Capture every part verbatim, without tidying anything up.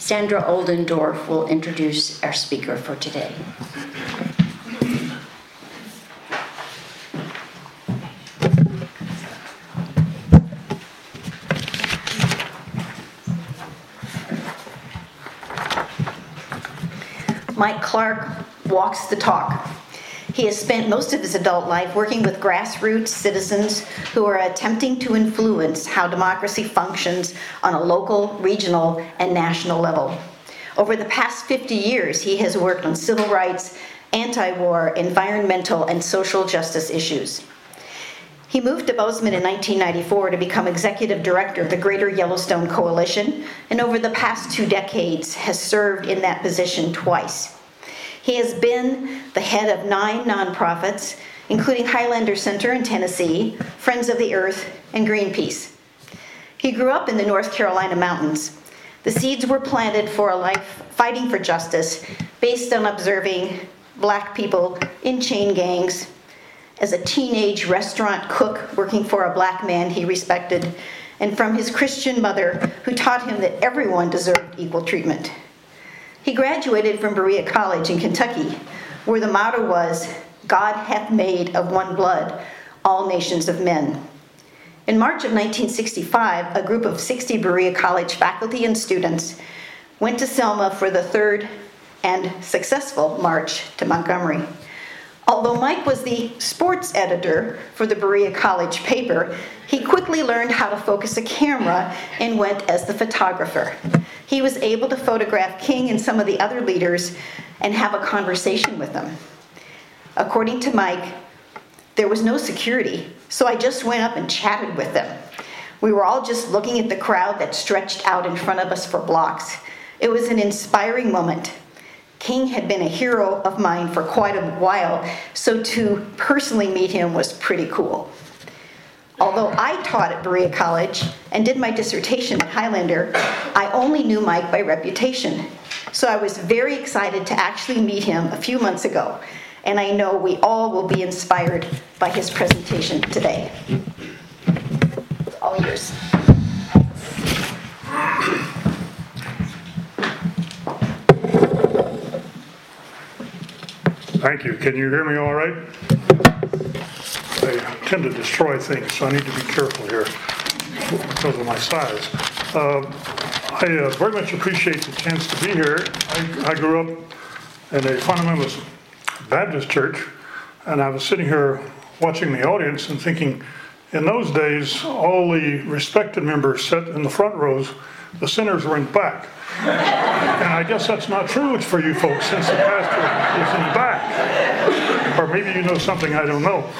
Sandra Oldendorf will introduce our speaker for today. Mike Clark walks the talk. He has spent most of his adult life working with grassroots citizens who are attempting to influence how democracy functions on a local, regional, and national level. Over the past fifty years, he has worked on civil rights, anti-war, environmental, and social justice issues. He moved to Bozeman in nineteen ninety-four to become executive director of the Greater Yellowstone Coalition, and over the past two decades has served in that position twice. He has been the head of nine nonprofits, including Highlander Center in Tennessee, Friends of the Earth, and Greenpeace. He grew up in the North Carolina mountains. The seeds were planted for a life fighting for justice based on observing Black people in chain gangs. As a teenage restaurant cook working for a Black man he respected, and from his Christian mother who taught him that everyone deserved equal treatment. He graduated from Berea College in Kentucky, where the motto was, "God hath made of one blood all nations of men." In March of nineteen sixty-five, a group of sixty Berea College faculty and students went to Selma for the third and successful march to Montgomery. Although Mike was the sports editor for the Berea College paper, he quickly learned how to focus a camera and went as the photographer. He was able to photograph King and some of the other leaders and have a conversation with them. According to Mike, there was no security, so I just went up and chatted with them. We were all just looking at the crowd that stretched out in front of us for blocks. It was an inspiring moment. King had been a hero of mine for quite a while, so to personally meet him was pretty cool. Although I taught at Berea College and did my dissertation at Highlander, I only knew Mike by reputation. So I was very excited to actually meet him a few months ago, and I know we all will be inspired by his presentation today. All yours. Thank you. Can you hear me all right? I tend to destroy things, so I need to be careful here because of my size. Uh, I uh, very much appreciate the chance to be here. I, I grew up in a fundamentalist Baptist church, and I was sitting here watching the audience and thinking, in those days, all the respected members sat in the front rows, the sinners were in the back. And I guess that's not true for you folks, since the pastor is in the back. Or maybe you know something I don't know.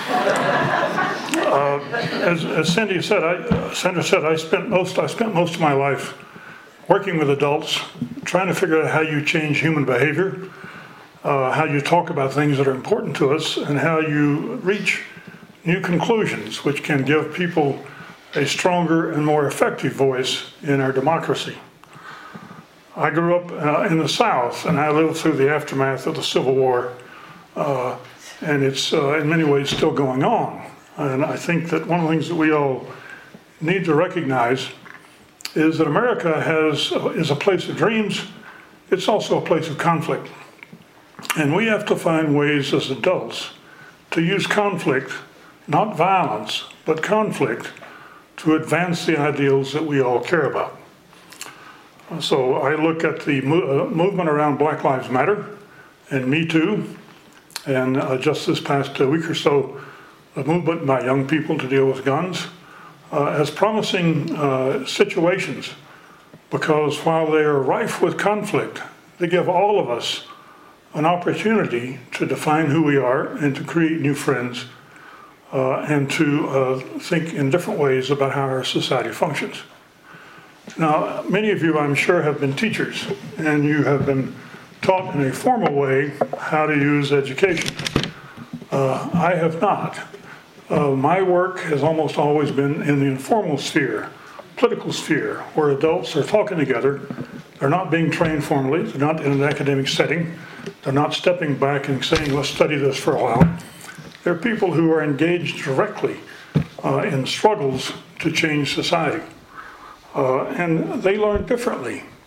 Uh, as, as Cindy said, I, Sandra said, I spent most I spent most of my life working with adults, trying to figure out how you change human behavior, uh, how you talk about things that are important to us, and how you reach new conclusions, which can give people a stronger and more effective voice in our democracy. I grew up uh, in the South, and I lived through the aftermath of the Civil War, uh, and it's uh, in many ways still going on. And I think that one of the things that we all need to recognize is that America has is a place of dreams. It's also a place of conflict. And we have to find ways as adults to use conflict, not violence, but conflict, to advance the ideals that we all care about. So I look at the mo- uh, movement around Black Lives Matter and Me Too, and uh, just this past uh, week or so, a movement by young people to deal with guns, uh, as promising uh, situations, because while they are rife with conflict, they give all of us an opportunity to define who we are and to create new friends uh, and to uh, think in different ways about how our society functions. Now, many of you, I'm sure, have been teachers, and you have been taught in a formal way how to use education. Uh, I have not. Uh, my work has almost always been in the informal sphere, political sphere, where adults are talking together. They're not being trained formally. They're not in an academic setting. They're not stepping back and saying, let's study this for a while. They're people who are engaged directly uh, in struggles to change society. Uh, and they learn differently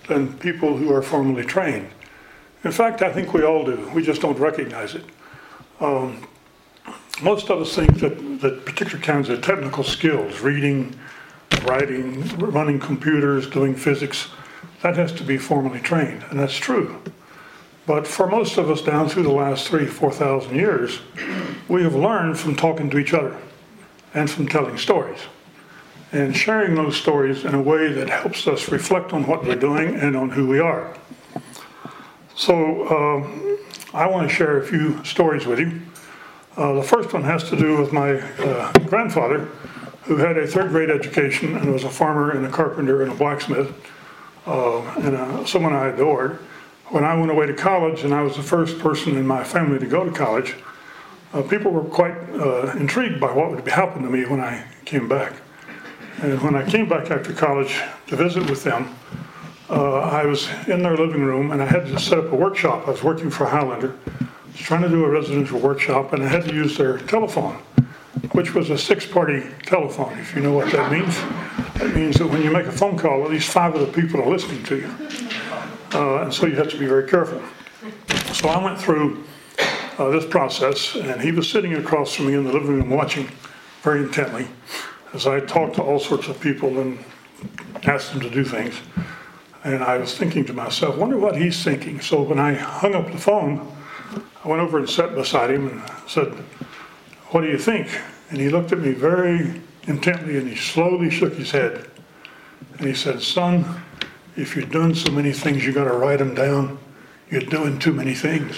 than people who are formally trained. In fact, I think we all do. We just don't recognize it. Um, most of us think that, that particular kinds of technical skills, reading, writing, running computers, doing physics, that has to be formally trained, and that's true. But for most of us down through the last three, four thousand years, we have learned from talking to each other and from telling stories and sharing those stories in a way that helps us reflect on what we're doing and on who we are. So uh, I want to share a few stories with you. Uh, the first one has to do with my uh, grandfather, who had a third grade education and was a farmer and a carpenter and a blacksmith, uh, and uh, someone I adored. When I went away to college, and I was the first person in my family to go to college, uh, people were quite uh, intrigued by what would happen to me when I came back. And when I came back after college to visit with them, uh, I was in their living room, and I had to set up a workshop. I was working for Highlander. I was trying to do a residential workshop, and I had to use their telephone, which was a six-party telephone, if you know what that means. That means that when you make a phone call, at least five of the people are listening to you. Uh, and so you have to be very careful. So I went through uh, this process, and he was sitting across from me in the living room watching very intently as I talked to all sorts of people and asked them to do things. And I was thinking to myself, wonder what he's thinking. So when I hung up the phone, I went over and sat beside him and said, what do you think? And he looked at me very intently, and he slowly shook his head. And he said, son, if you're doing so many things, you got to write them down. You're doing too many things.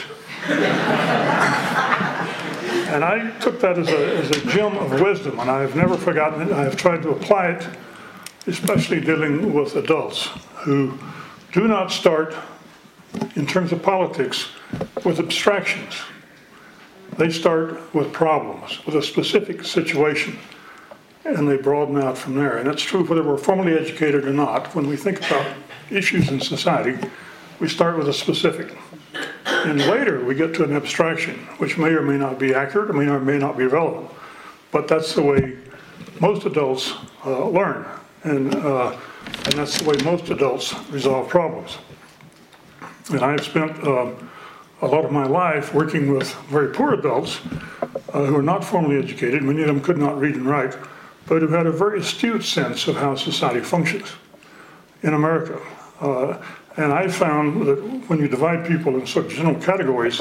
And I took that as a, as a gem of wisdom, and I've never forgotten it. I've tried to apply it, especially dealing with adults who do not start, in terms of politics, with abstractions. They start with problems, with a specific situation, and they broaden out from there. And it's true whether we're formally educated or not. When we think about issues in society, we start with a specific. And later we get to an abstraction, which may or may not be accurate, or may or may not be relevant. But that's the way most adults uh, learn. And, uh, and that's the way most adults resolve problems. And I've spent uh, a lot of my life working with very poor adults uh, who are not formally educated. Many of them could not read and write, but who had a very astute sense of how society functions in America. Uh, and I found that when you divide people in such general categories,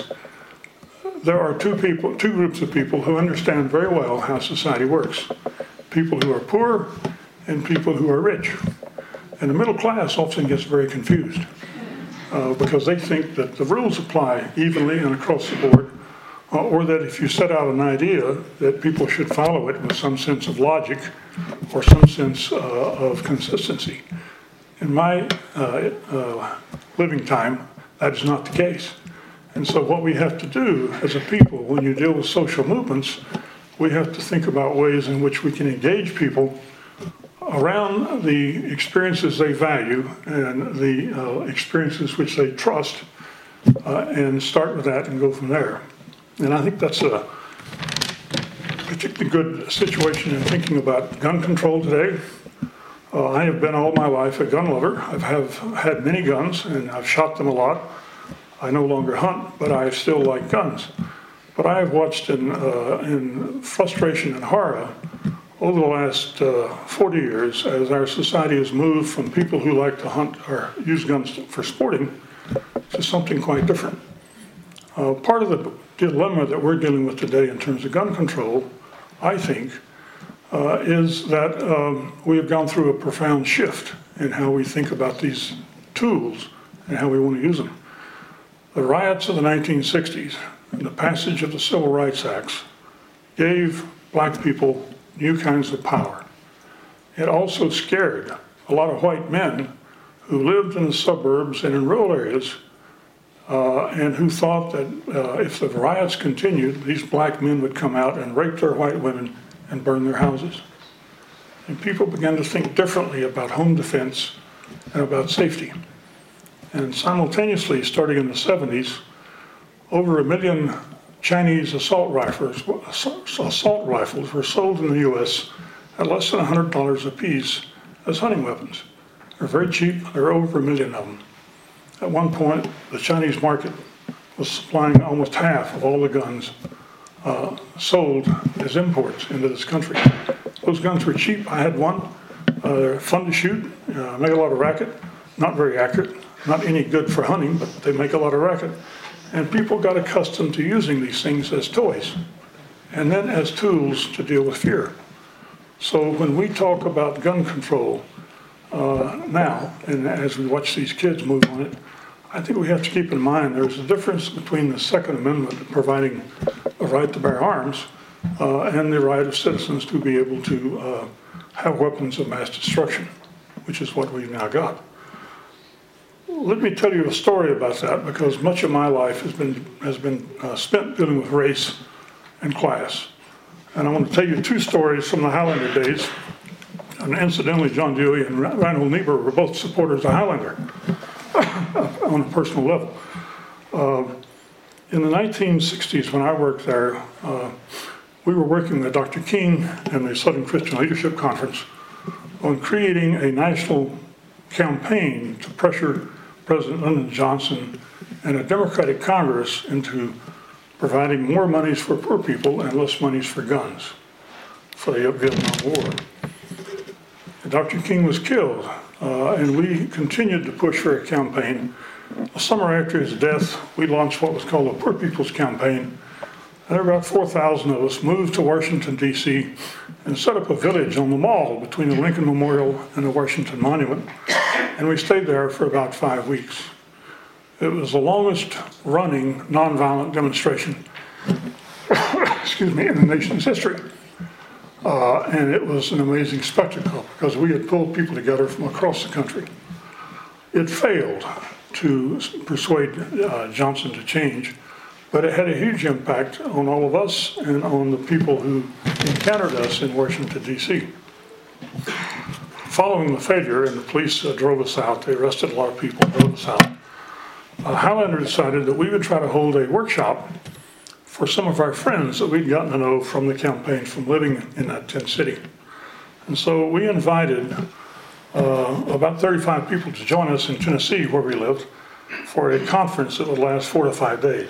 there are two people, two groups of people who understand very well how society works. People who are poor and people who are rich. And the middle class often gets very confused uh, because they think that the rules apply evenly and across the board, uh, or that if you set out an idea that people should follow it with some sense of logic or some sense uh, of consistency. In my uh, uh, living time, that is not the case. And so what we have to do as a people, when you deal with social movements, we have to think about ways in which we can engage people around the experiences they value and the uh, experiences which they trust, uh, and start with that and go from there. And I think that's a particularly good situation in thinking about gun control today. Uh, I have been all my life a gun lover. I have had many guns, and I've shot them a lot. I no longer hunt, but I still like guns. But I have watched in, uh, in frustration and horror over the last uh, forty years as our society has moved from people who like to hunt or use guns for sporting to something quite different. Uh, part of the dilemma that we're dealing with today in terms of gun control, I think, uh, is that um, we have gone through a profound shift in how we think about these tools and how we want to use them. The riots of the nineteen sixties and the passage of the Civil Rights Acts gave black people new kinds of power. It also scared a lot of white men who lived in the suburbs and in rural areas uh, and who thought that uh, if the riots continued, these black men would come out and rape their white women and burn their houses. And people began to think differently about home defense and about safety. And simultaneously, starting in the seventies, over a million Chinese assault rifles, assault rifles were sold in the U S at less than one hundred dollars a piece as hunting weapons. They're very cheap. There are over a million of them. At one point, the Chinese market was supplying almost half of all the guns uh, sold as imports into this country. Those guns were cheap. I had one. Uh, they're fun to shoot, uh, make a lot of racket, not very accurate, not any good for hunting, but they make a lot of racket. And people got accustomed to using these things as toys and then as tools to deal with fear. So when we talk about gun control uh, now, and as we watch these kids move on it, I think we have to keep in mind there's a difference between the Second Amendment providing a right to bear arms uh, and the right of citizens to be able to uh, have weapons of mass destruction, which is what we've now got. Let me tell you a story about that, because much of my life has been has been uh, spent dealing with race and class. And I want to tell you two stories from the Highlander days. And incidentally, John Dewey and Reinhold Niebuhr were both supporters of Highlander on a personal level. Uh, in the nineteen sixties, when I worked there, uh, we were working with Doctor King and the Southern Christian Leadership Conference on creating a national campaign to pressure President Lyndon Johnson and a Democratic Congress into providing more monies for poor people and less monies for guns for the Vietnam War. And Doctor King was killed, uh, and we continued to push for a campaign. The summer after his death, we launched what was called the Poor People's Campaign. And about four thousand of us moved to Washington, D C and set up a village on the mall between the Lincoln Memorial and the Washington Monument. And we stayed there for about five weeks. It was the longest running nonviolent demonstration, excuse me, in the nation's history. Uh, and it was an amazing spectacle because we had pulled people together from across the country. It failed to persuade uh, Johnson to change, but it had a huge impact on all of us and on the people who encountered us in Washington, D C Following the failure, and the police uh, drove us out, they arrested a lot of people, drove us out, uh, Highlander decided that we would try to hold a workshop for some of our friends that we'd gotten to know from the campaign, from living in that tent city. And so we invited uh, about thirty-five people to join us in Tennessee, where we lived, for a conference that would last four to five days.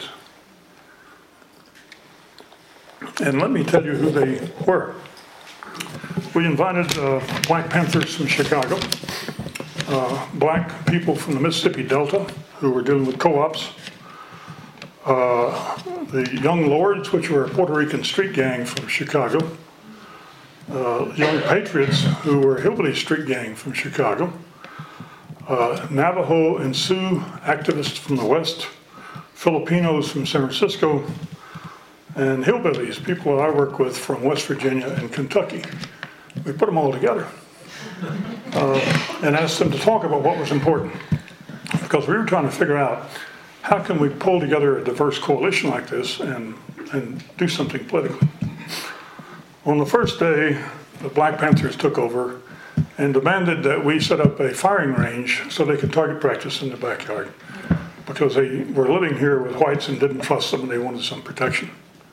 And let me tell you who they were. We invited uh, Black Panthers from Chicago, uh, black people from the Mississippi Delta who were dealing with co-ops, uh, the Young Lords, which were a Puerto Rican street gang from Chicago, uh, Young Patriots, who were a hillbilly street gang from Chicago, uh, Navajo and Sioux activists from the West, Filipinos from San Francisco, and hillbillies, people that I work with from West Virginia and Kentucky. We put them all together uh, and asked them to talk about what was important, because we were trying to figure out how can we pull together a diverse coalition like this and, and do something politically. On the first day, the Black Panthers took over and demanded that we set up a firing range so they could target practice in the backyard, because they were living here with whites and didn't trust them and they wanted some protection.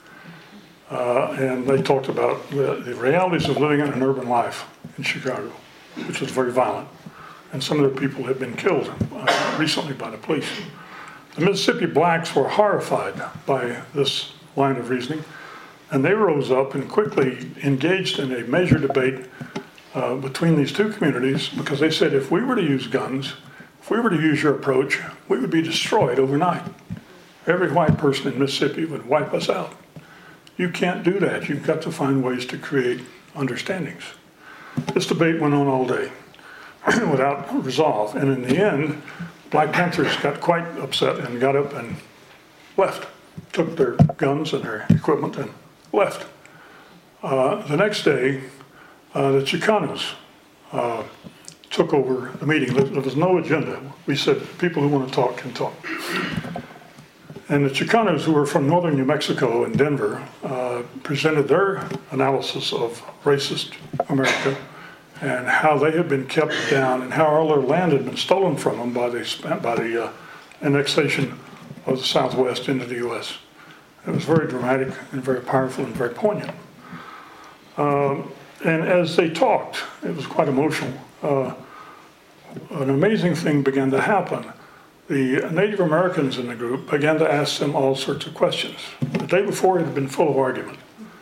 Uh, and they talked about the, the realities of living in an urban life in Chicago, which was very violent. And some of the people had been killed uh, recently by the police. The Mississippi blacks were horrified by this line of reasoning, and they rose up and quickly engaged in a major debate uh, between these two communities, because they said if we were to use guns, if we were to use your approach, we would be destroyed overnight. Every white person in Mississippi would wipe us out. You can't do that. You've got to find ways to create understandings. This debate went on all day without resolve. And in the end, Black Panthers got quite upset and got up and left, took their guns and their equipment and left. Uh, the next day, uh, the Chicanos uh, took over the meeting. There was no agenda. We said people who want to talk can talk. And the Chicanos, who were from northern New Mexico and Denver, uh, presented their analysis of racist America and how they had been kept down and how all their land had been stolen from them by the, by the uh, annexation of the Southwest into the U S It was very dramatic and very powerful and very poignant. Um, and as they talked, it was quite emotional. Uh, an amazing thing began to happen. The Native Americans in the group began to ask them all sorts of questions. The day before it had been full of argument.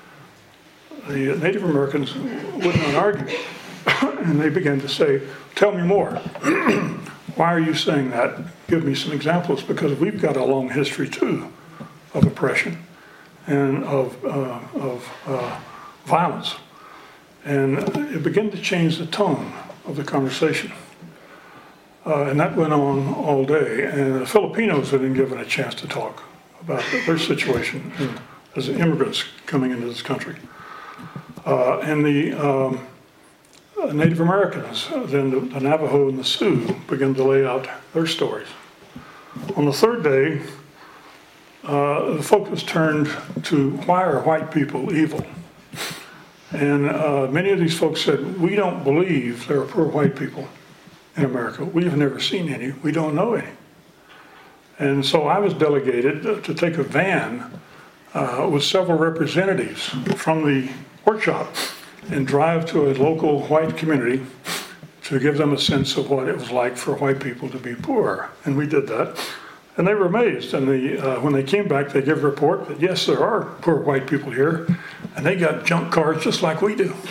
The Native Americans would not argue, and they began to say, tell me more. Why are you saying that? Give me some examples, because we've got a long history too of oppression and of, uh, of uh, violence. And it began to change the tone of the conversation. Uh, and that went on all day. And the Filipinos had been given a chance to talk about their situation in, as immigrants coming into this country. Uh, and the um, Native Americans, then the, the Navajo and the Sioux, began to lay out their stories. On the third day, uh, the focus turned to why are white people evil? And uh, many of these folks said, we don't believe there are poor white people in America. We've never seen any. We don't know any. And so I was delegated to take a van uh, with several representatives from the workshop and drive to a local white community to give them a sense of what it was like for white people to be poor. And we did that. And they were amazed. And the, uh, when they came back, they gave a report that, yes, there are poor white people here. And they got junk cars just like we do.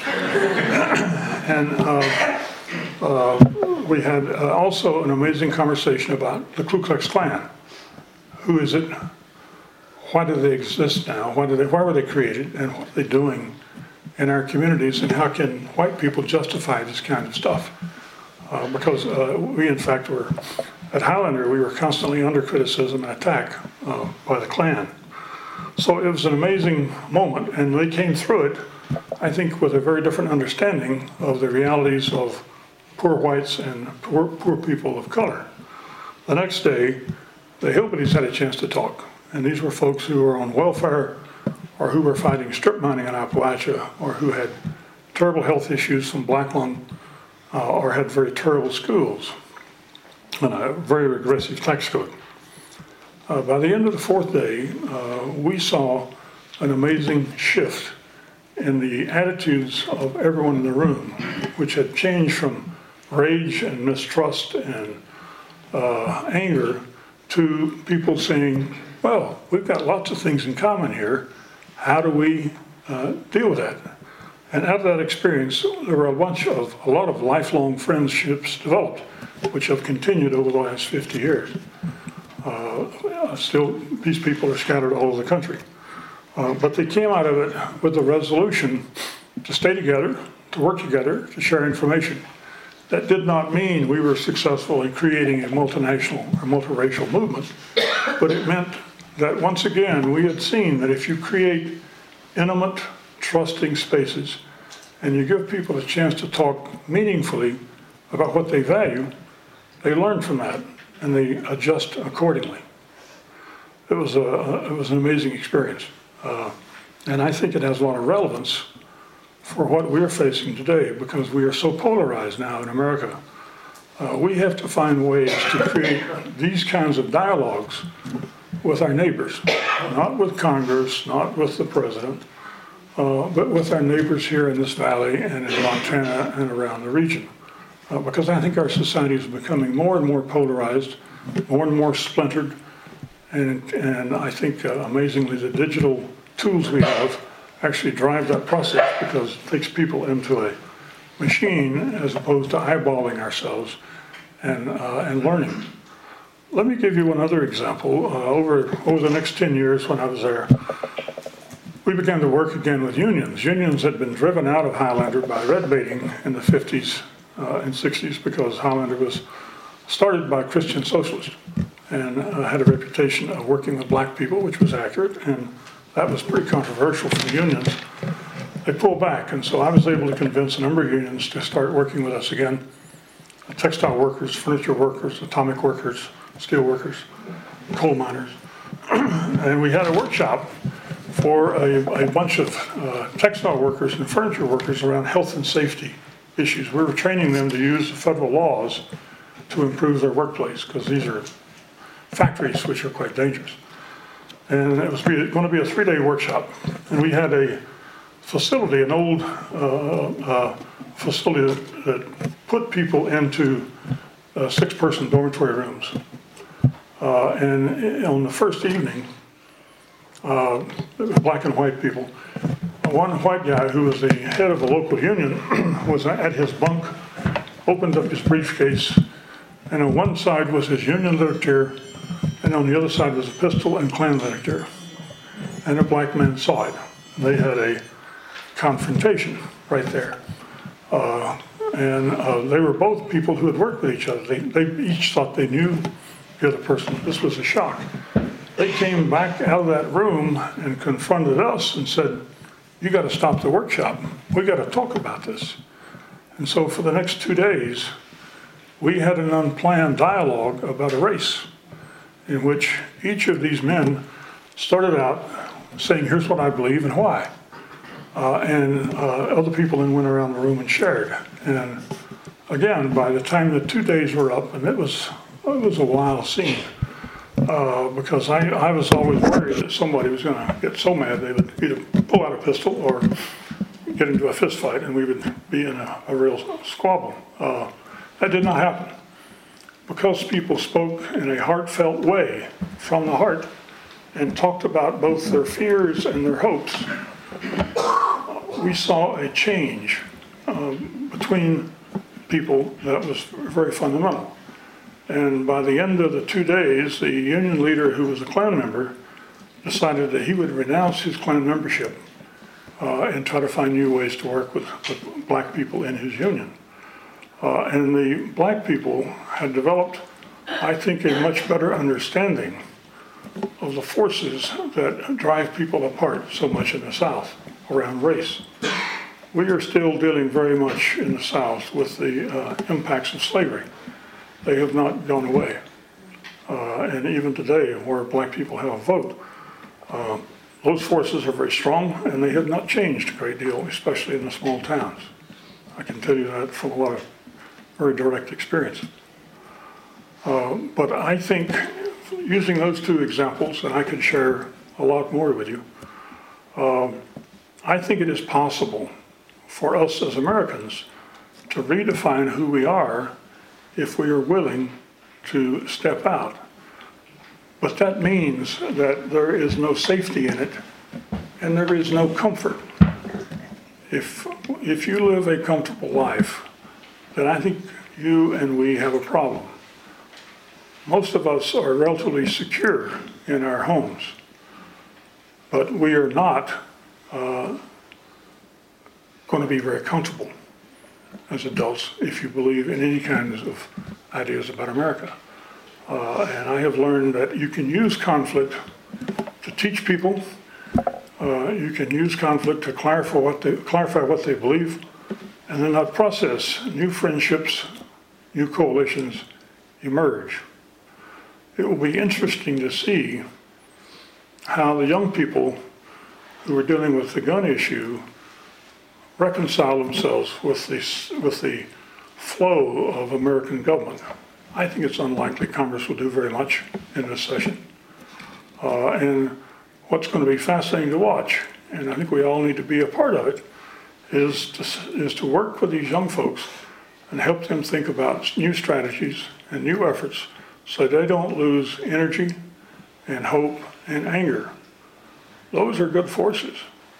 and uh, uh, we had uh, also an amazing conversation about the Ku Klux Klan. Who is it? Why do they exist now? Why, do they, why were they created? And what are they doing in our communities? And how can white people justify this kind of stuff? Uh, because uh, we, in fact, were, at Highlander, we were constantly under criticism and attack uh, by the Klan. So it was an amazing moment, and they came through it, I think, with a very different understanding of the realities of poor whites and poor, poor people of color. The next day, the Hillbillies had a chance to talk, and these were folks who were on welfare or who were fighting strip mining in Appalachia or who had terrible health issues from black lung uh, or had very terrible schools and a very regressive tax code. Uh, by the end of the fourth day, uh, we saw an amazing shift in the attitudes of everyone in the room, which had changed from rage and mistrust and uh, anger to people saying, well, we've got lots of things in common here. How do we uh, deal with that? And out of that experience, there were a bunch of, a lot of lifelong friendships developed, which have continued over the last fifty years. Uh, still, these people are scattered all over the country. Uh, but they came out of it with a resolution to stay together, to work together, to share information. That did not mean we were successful in creating a multinational or multiracial movement, but it meant that once again, we had seen that if you create intimate, trusting spaces and you give people a chance to talk meaningfully about what they value, they learn from that and they adjust accordingly. It was, a, it was an amazing experience. Uh, and I think it has a lot of relevance for what we're facing today because we are so polarized now in America. Uh, we have to find ways to create these kinds of dialogues with our neighbors, not with Congress, not with the president, uh, but with our neighbors here in this valley and in Montana and around the region. Uh, because I think our society is becoming more and more polarized, more and more splintered, and, and I think uh, amazingly the digital tools we have actually drive that process because it takes people into a machine as opposed to eyeballing ourselves and, uh, and learning. Let me give you one other example. Uh, over, over the next ten years when I was there, we began to work again with unions. Unions had been driven out of Highlander by red baiting in the fifties uh, and sixties because Highlander was started by Christian socialists and uh, had a reputation of working with black people, which was accurate, and that was pretty controversial for the unions. They pulled back, and so I was able to convince a number of unions to start working with us again. Textile workers, furniture workers, atomic workers, steel workers, coal miners. And we had a workshop for a, a bunch of uh, textile workers and furniture workers around health and safety issues. We were training them to use the federal laws to improve their workplace, because these are factories which are quite dangerous. And it was going to be a three-day workshop. And we had a facility, an old uh, uh, facility that, that put people into uh, six-person dormitory rooms. Uh, and on the first evening, uh, black and white people, one white guy who was the head of the local union was at his bunk, opened up his briefcase, and on one side was his union literature, and on the other side was a pistol and Klan literature. And the black men saw it. They had a confrontation right there. Uh, and uh, they were both people who had worked with each other. They, they each thought they knew the other person. This was a shock. They came back out of that room and confronted us and said, you got to stop the workshop. We got to talk about this. And so for the next two days, we had an unplanned dialogue about a race in which each of these men started out saying, here's what I believe and why. Uh, and uh, other people then went around the room and shared. And again, by the time the two days were up, and it was, it was a wild scene, uh, because I, I was always worried that somebody was going to get so mad they would either pull out a pistol or get into a fist fight, and we would be in a, a real squabble. Uh, that did not happen. Because people spoke in a heartfelt way from the heart and talked about both their fears and their hopes, we saw a change um, between people that was very fundamental. And by the end of the two days, the union leader, who was a Klan member, decided that he would renounce his Klan membership uh, and try to find new ways to work with, with black people in his union. Uh, and the black people had developed, I think, a much better understanding of the forces that drive people apart so much in the South around race. We are still dealing very much in the South with the uh, impacts of slavery. They have not gone away. Uh, and even today, where black people have a vote, uh, those forces are very strong, and they have not changed a great deal, especially in the small towns. I can tell you that from a lot of very direct experience. Uh, but I think using those two examples, and I could share a lot more with you, uh, I think it is possible for us as Americans to redefine who we are if we are willing to step out. But that means that there is no safety in it, and there is no comfort. If, if you live a comfortable life, then I think you and we have a problem. Most of us are relatively secure in our homes, but we are not uh, going to be very comfortable as adults if you believe in any kinds of ideas about America. Uh, and I have learned that you can use conflict to teach people. Uh, you can use conflict to clarify what they, clarify what they believe. And in that process, new friendships, new coalitions emerge. It will be interesting to see how the young people who are dealing with the gun issue reconcile themselves with the, with the flow of American government. I think it's unlikely Congress will do very much in this session. Uh, and what's going to be fascinating to watch, and I think we all need to be a part of it, is to, is to work with these young folks and help them think about new strategies and new efforts so they don't lose energy and hope and anger. Those are good forces.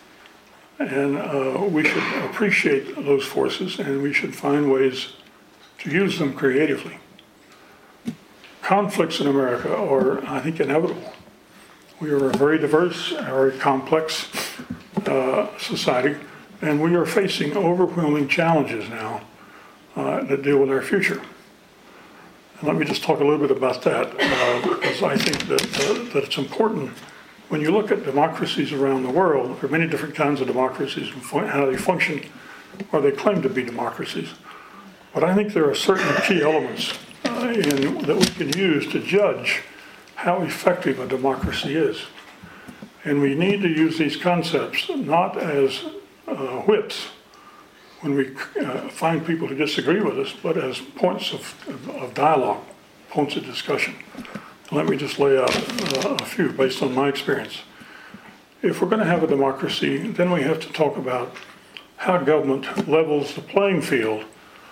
And uh, we should appreciate those forces, and we should find ways to use them creatively. Conflicts in America are, I think, inevitable. We are a very diverse, very complex uh, society, and we are facing overwhelming challenges now uh, that deal with our future. And let me just talk a little bit about that, uh, because I think that, uh, that it's important. When you look at democracies around the world, there are many different kinds of democracies and fun- how they function, or they claim to be democracies. But I think there are certain key elements uh, in, that we can use to judge how effective a democracy is. And we need to use these concepts not as uh, whips when we uh, find people who disagree with us, but as points of, of, of dialogue, points of discussion. Let me just lay out uh, a few based on my experience. If we're going to have a democracy, then we have to talk about how government levels the playing field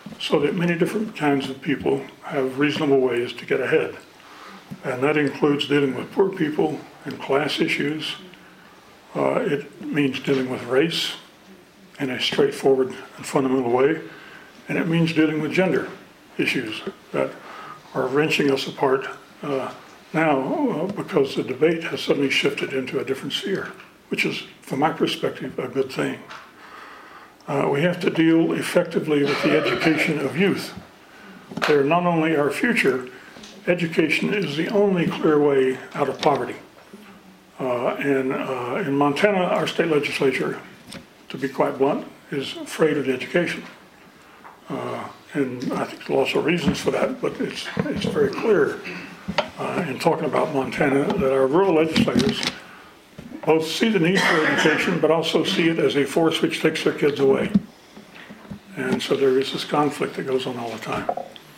so that many different kinds of people have reasonable ways to get ahead. And that includes dealing with poor people and class issues. Uh, it means dealing with race in a straightforward and fundamental way. And it means dealing with gender issues that are wrenching us apart uh, now uh, because the debate has suddenly shifted into a different sphere, which is, from my perspective, a good thing. Uh, we have to deal effectively with the education of youth. They're not only our future, education is the only clear way out of poverty. Uh, and uh, in Montana, our state legislature, to be quite blunt, is afraid of education. Uh, and I think there are also reasons for that, but it's, it's very clear uh, in talking about Montana that our rural legislators both see the need for education, but also see it as a force which takes their kids away. And so there is this conflict that goes on all the time.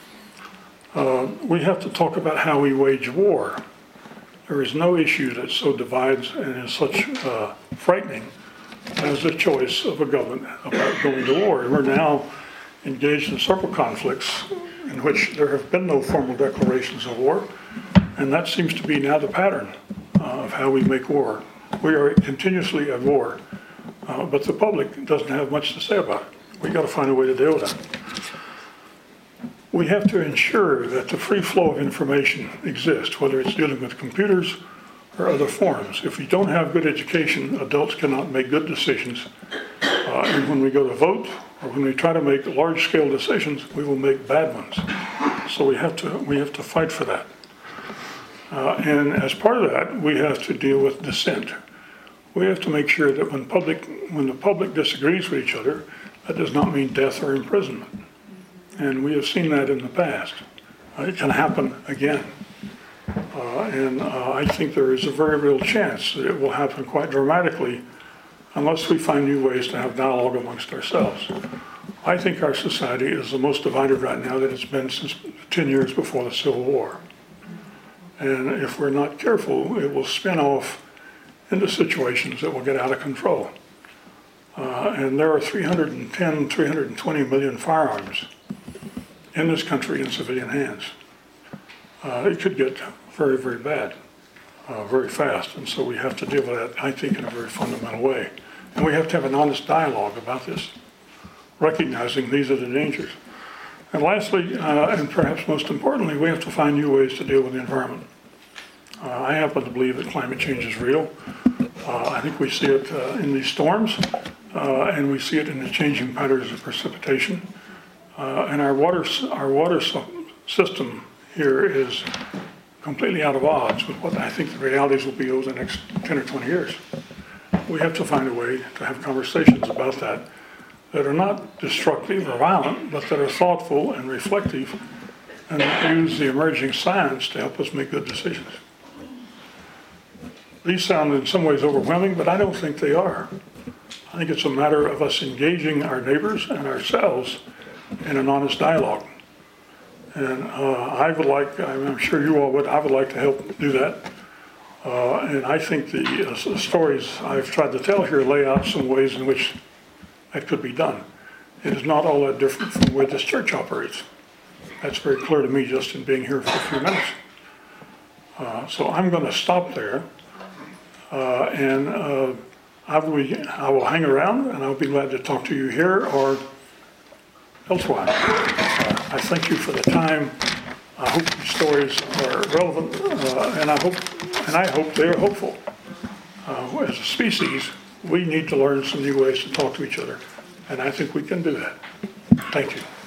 Uh, we have to talk about how we wage war. There is no issue that so divides and is such uh, frightening as the choice of a government about going to war. And we're now engaged in several conflicts in which there have been no formal declarations of war, and that seems to be now the pattern uh, of how we make war. We are continuously at war, uh, but the public doesn't have much to say about it. We've got to find a way to deal with that. We have to ensure that the free flow of information exists, whether it's dealing with computers or other forms. If we don't have good education, adults cannot make good decisions. Uh, and when we go to vote, or when we try to make large-scale decisions, we will make bad ones. So we have to, we have to fight for that. Uh, and as part of that, we have to deal with dissent. We have to make sure that when public, when the public disagrees with each other, that does not mean death or imprisonment. And we have seen that in the past. Uh, it can happen again. Uh, and uh, I think there is a very real chance that it will happen quite dramatically unless we find new ways to have dialogue amongst ourselves. I think our society is the most divided right now that it's been since ten years before the Civil War. And if we're not careful, it will spin off into situations that will get out of control. Uh, and there are three hundred ten, three hundred twenty million firearms in this country in civilian hands. Uh, it could get very, very bad, uh, very fast. And so we have to deal with that, I think, in a very fundamental way. And we have to have an honest dialogue about this, recognizing these are the dangers. And lastly, uh, and perhaps most importantly, we have to find new ways to deal with the environment. Uh, I happen to believe that climate change is real. Uh, I think we see it uh, in these storms, uh, and we see it in the changing patterns of precipitation. Uh, and our water, our water system here is completely out of odds with what I think the realities will be over the next ten or twenty years. We have to find a way to have conversations about that that are not destructive or violent, but that are thoughtful and reflective and use the emerging science to help us make good decisions. These sound in some ways overwhelming, but I don't think they are. I think it's a matter of us engaging our neighbors and ourselves in an honest dialogue. And uh, I would like, I'm sure you all would, I would like to help do that. Uh, and I think the uh, stories I've tried to tell here lay out some ways in which that could be done. It is not all that different from the way this church operates. That's very clear to me just in being here for a few minutes. Uh, so I'm going to stop there. Uh, and uh, I, will, I will hang around, and I'll be glad to talk to you here or elsewhere. Uh, I thank you for the time. I hope these stories are relevant, uh, and I hope, and I hope they are hopeful. Uh, as a species, we need to learn some new ways to talk to each other, and I think we can do that. Thank you.